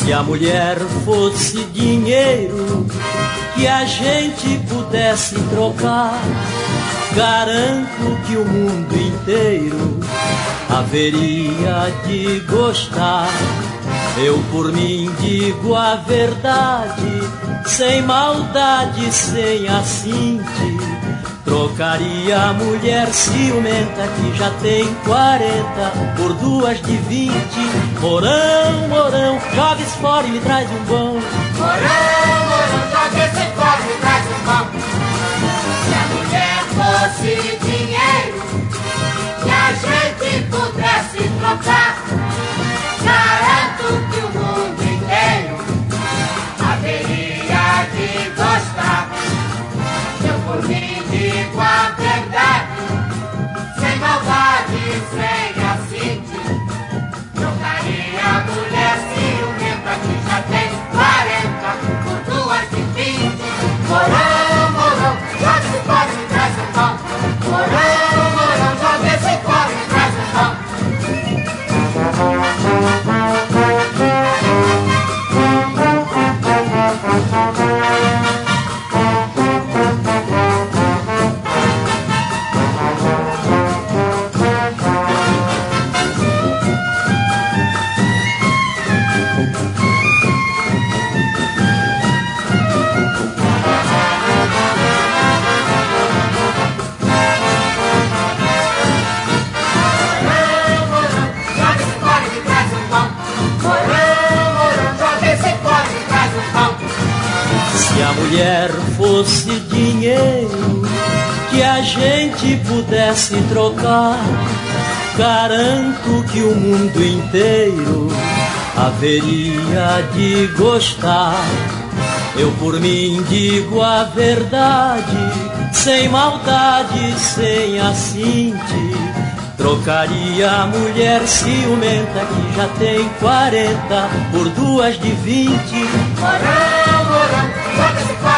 Se a mulher fosse dinheiro que a gente pudesse trocar, garanto que o mundo inteiro haveria de gostar. Eu por mim digo a verdade, sem maldade, sem assinte. Trocaria a mulher ciumenta que já tem 40 por duas de 20. Morão, morão, joga esse fora e me traz um bom. Morão, morão, joga esse fora e me traz um bom. Se a mulher fosse dinheiro que a gente pudesse trocar, garanto que o mundo inteiro haveria de gostar. Eu por mim digo a verdade, sem maldade, sem assinte. Trocaria a mulher ciumenta que já tem 40 por duas de 20. Morão, morão, joga esse fora e me traz um pão. Morão, morão, joga esse fora e me traz um pão. Se a mulher fosse dinheiro que a gente pudesse trocar, garanto que o mundo inteiro haveria de gostar. Eu por mim digo a verdade, sem maldade, sem assinte. Trocaria a mulher ciumenta que já tem 40 por duas de 20. Morão, morão, joga esse fora